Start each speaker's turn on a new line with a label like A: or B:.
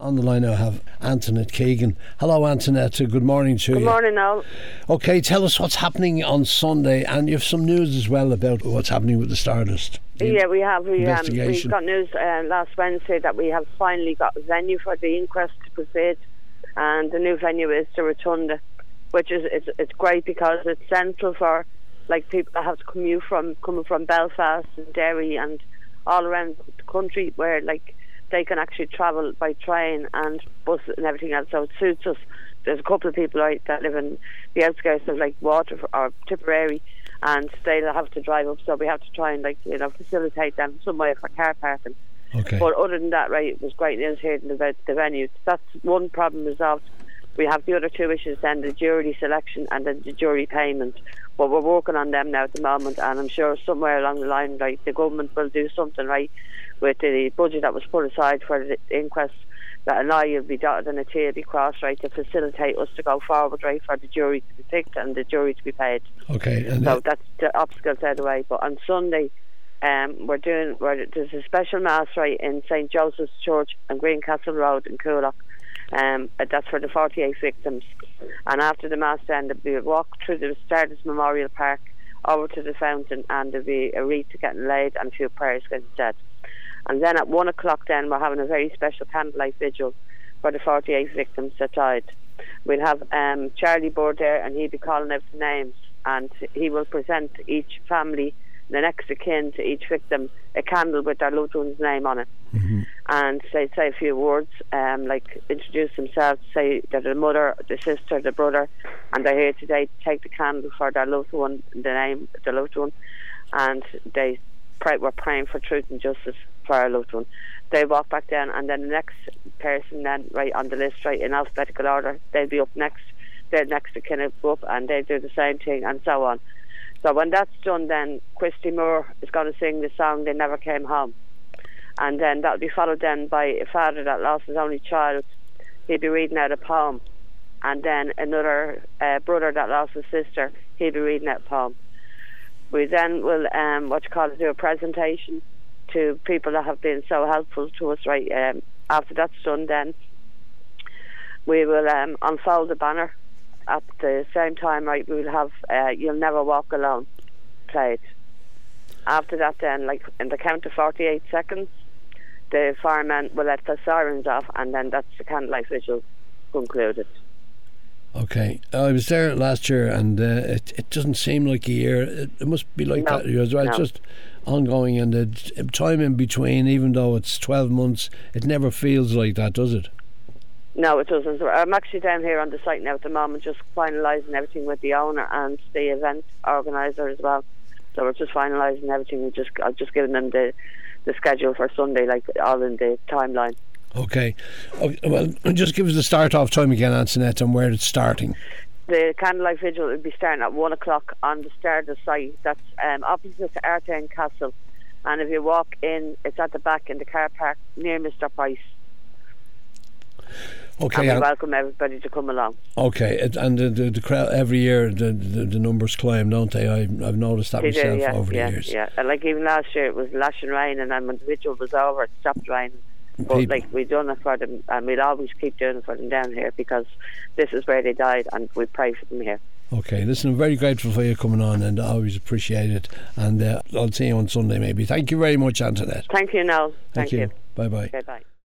A: On the line I have Antoinette Keegan. Hello Antoinette, good morning to you.
B: Good morning, Noel.
A: Okay, tell us what's happening on Sunday, and you have some news as well about what's happening with the Stardust.
B: Yeah, we have. We got news last Wednesday that we have finally got a venue for the inquest to proceed, and the new venue is the Rotunda, which is it's great because it's central for like people that have to coming from Belfast and Derry and all around the country, where like they can actually travel by train and bus and everything else. So it suits us. There's a couple of people that live in the outskirts of like Waterford or Tipperary, and they'll have to drive up, so we have to try and facilitate them some way for car parking.
A: Okay.
B: But other than that, right, it was great news hearing about the venue. That's one problem resolved. We have the other two issues then, the jury selection and then the jury payment. But we're working on them now at the moment, and I'm sure somewhere along the line, right, the government will do something right with the budget that was put aside for the inquest, that an I will be dotted and a T will be crossed, right, to facilitate us to go forward, right, for the jury to be picked and the jury to be paid.
A: Okay.
B: And so that's the obstacles out of the way. But on Sunday, there's a special mass, right, in St. Joseph's Church on Greencastle Road in Coolock. That's for the 48 victims. And after the mass then, there'll be a walk through the Stardust Memorial Park over to the fountain, and there'll be a wreath getting laid and a few prayers getting said. And then at 1 o'clock then we're having a very special candlelight vigil for the 48 victims that died. We'll have Charlie Board there, and he'll be calling out the names, and he will present each family, the next of kin to each victim, a candle with their loved one's name on it. Mm-hmm. And say a few words, like introduce themselves, say they're the mother, the sister, the brother, and they're here today to take the candle for their loved one, the name of the loved one, and we're praying for truth and justice for our loved one. They walk back down, and then the next person then, right on the list, right in alphabetical order, they'll be up next. They're next to kind of go up, and they do the same thing, and so on. So when that's done, then Christy Moore is going to sing the song "They Never Came Home," and then that'll be followed then by a father that lost his only child. He'll be reading out a poem, and then another brother that lost his sister. He'll be reading out a poem. We then will do a presentation to people that have been so helpful to us, right. After that's done, then we will unfold the banner. At the same time, right, we will have "You'll Never Walk Alone" played. After that then, like in the count of 48 seconds, the firemen will let the sirens off, and then that's the candlelight vigil concluded.
A: Okay, I was there last year, and it doesn't seem like a year. It must be like that. It's just ongoing, and the time in between, even though it's 12 months, it never feels like that, does it?
B: No, it doesn't. I'm actually down here on the site now at the moment, just finalising everything with the owner and the event organiser as well. So we're just finalising everything. I've just given them the schedule for Sunday, like all in the timeline. Okay,
A: well, just give us the start-off time again, Antoinette, and where it's starting.
B: The candlelight vigil will be starting at 1 o'clock on the Stardust site. That's opposite to Artane Castle, and if you walk in, it's at the back in the car park near Mr. Price.
A: Okay,
B: and we welcome everybody to come along.
A: Okay, and the crowd every year, the numbers climb, don't they? I've noticed that myself over the years.
B: Yeah, and like even last year, it was lashing rain, and then when the vigil was over, it stopped raining. But like we've done it for them, and we'll always keep doing it for them down here, because this is where they died, and we pray for them here.
A: Okay, listen, I'm very grateful for you coming on, and I always appreciate it. And I'll see you on Sunday maybe. Thank you very much, Antoinette.
B: Thank you, Noel.
A: Thank you. Bye bye.
B: Okay, bye.